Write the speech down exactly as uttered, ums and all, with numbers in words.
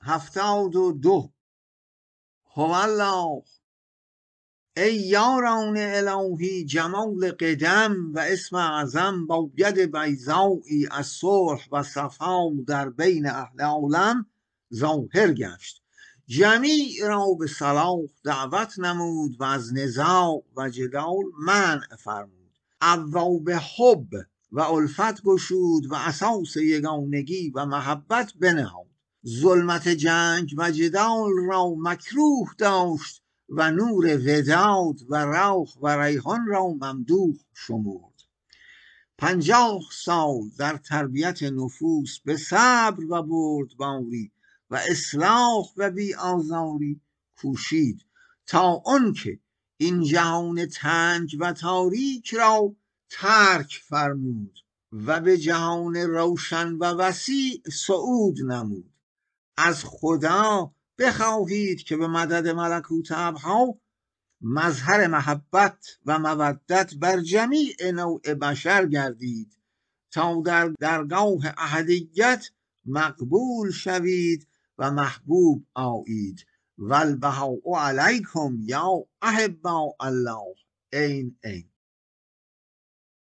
هفتاد و دو. هوالله. ای یاران الهی جمال قدم و اسم اعظم با ید بیضایی از صلح و صفا در بین اهل عالم ظاهر گشت. جمیع را به صلاح دعوت نمود و از نزاع و جدال منع فرمود. ابواب حب و الفت گشود و اساس یگانگی و محبت بنهاد. ظلمت جنگ و جدال را مکروه داشت و نور وداد و روح و ریحان را ممدوح شمرد. پنجاه سال در تربیت نفوس به صبر و بردباری و اصلاح و بی آزاری کوشید تا آنکه این جهان تنگ و تاریک را ترک فرمود و به جهان روشن و وسیع صعود نمود. از خدا بخواهید که به مدد ملکوت ابها مظهر محبت و مودت بر جمیع نوع بشر گردید تا در درگاه احدیت مقبول شوید و محبوب آیید. والبهاء علیکم یا احباء الله. این این